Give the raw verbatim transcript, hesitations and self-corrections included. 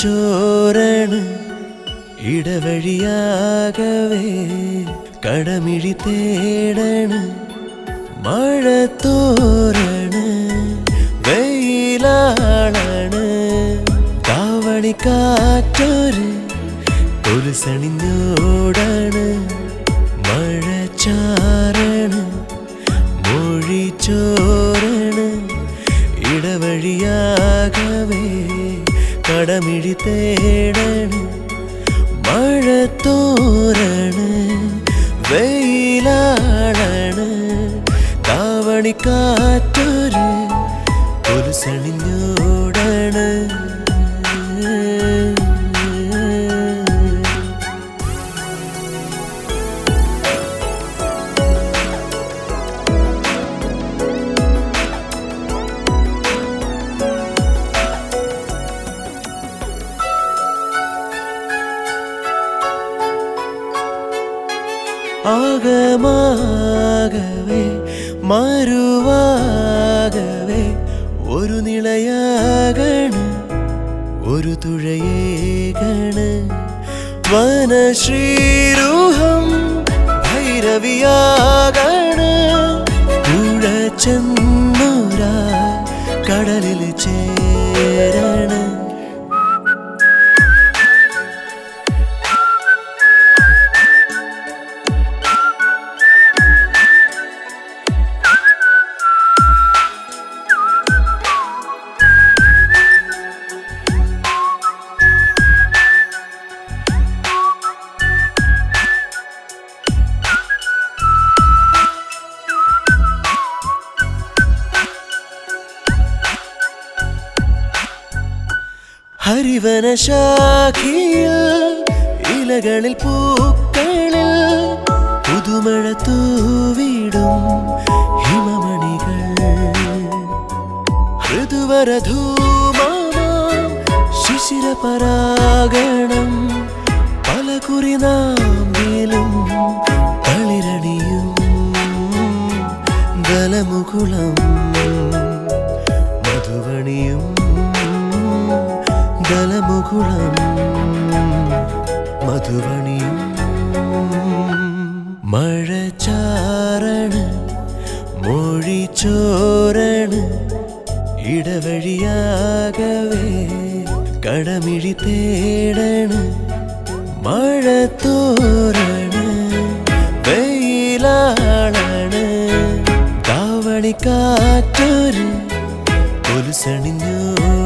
ചോരണ് ഇടവഴിയാകവേ കടമിഴി തേടണ് മഴ തോരണ വെയിലാളണ് കാവണിക്കാറ്റൊരു കൊലുസണിഞ്ഞോടാണ് മഴ ചാരണ മൊഴി ചോരണ ഇടവഴിയാകവേ കടമിഴി തേടണ് മഴ തോരണ വെയിലാളണ് കാവണിക്കാറ്റൊരു കൊലുസണിഞ്ഞോടാണ് ആകമാകവേ മരുവാകവേ ഒരു നിളയാകണ് ഒരു തുഴയേകണ് വനശ്രീരൂഹം ഭൈരവിയാകണ് പുഴ ചെന്നൂരാ കടലിൽ ചേരണ ഹരിവനശാഖിയിൽ ഇലകളിൽ പൂക്കളിൽ പുതുമഴ തൂവിടും ഹിമമണികൾ ഋതുവരധൂമാം ശിശിരപരാഗണം പലകുറി നാമ്പിലും തളിരണിയും ദലമുകുളം മധുവണിയും ദലമുകുളം മധുവണിയും മഴ ചാരണ മൊഴി ചോരണ ഇടവഴിയാകവേ കടമിഴി തേടണ മഴ തോരണ വെയിലാളണ് കാവണിക്കാറ്റൊരു കൊലുസണിഞ്ഞോ